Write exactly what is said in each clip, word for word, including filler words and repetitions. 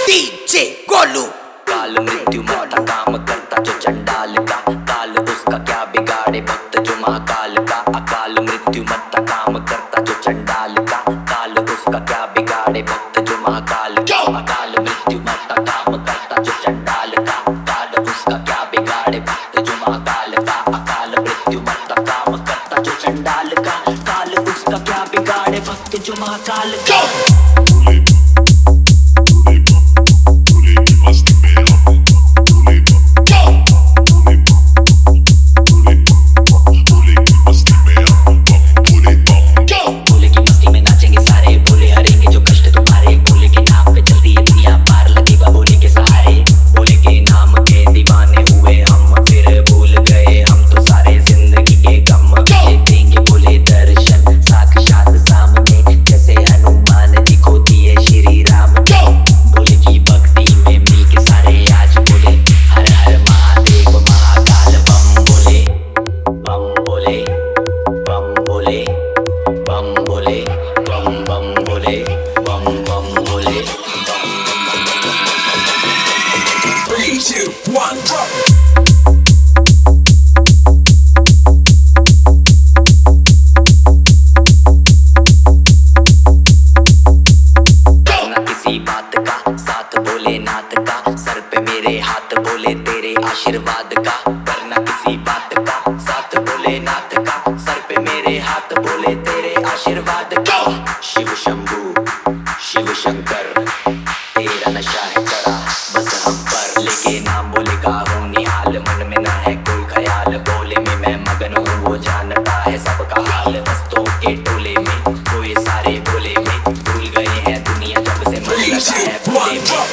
DJ Golu. काल मृत्यु मरता काम करता जो चंडाल का, काल उसका क्या बिगाड़े भक्त जो महाकाल का। अकाल मृत्यु मरता काम करता जो चंडाल का, काल उसका क्या बिगाड़े भक्त जो महाकाल का। अकाल मृत्यु मरता काम करता जो चंडाल का, काल उसका क्या बिगाड़े भक्त जो महाकाल का। अकाल मृत्यु मरता काम करता जो चंडाल का, काल उसका क्या बिगाड़े भक्त जो महाकाल का। भोलेनाथ का सर पे मेरे हाथ बोले तेरे आशीर्वाद का। करना किसी बात का साथ भोलेनाथ का, सर पे मेरे हाथ बोले तेरे आशीर्वाद का। शिव शंभू शिव शंकर तेरा नशा है चढ़ा बस हम पर, लेके नाम बोले का हूँ निहाल, मन में ना है कोई ख्याल। बोले में मैं मगन हूँ वो जानता है सबका हाल, हंसतों के टोले में कोई सारे भोले में भूल गए हैं दुनिया जब से मन लगा है भोले में।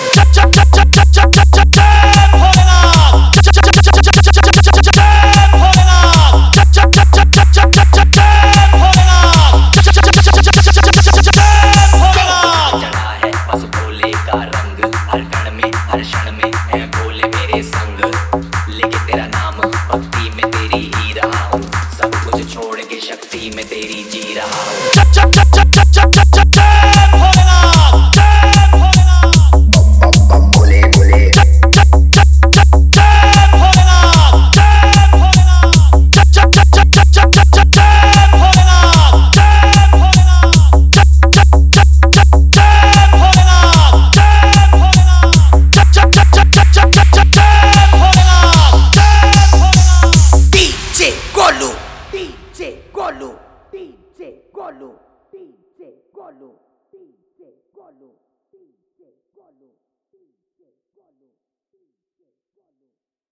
शक्ति में तेरी जी रहा हूँ। बम बम बोले बोले DJ Golu DJ Golu DJ Golu DJ Golu DJ Golu DJ Golu DJ Golu DJ Golu.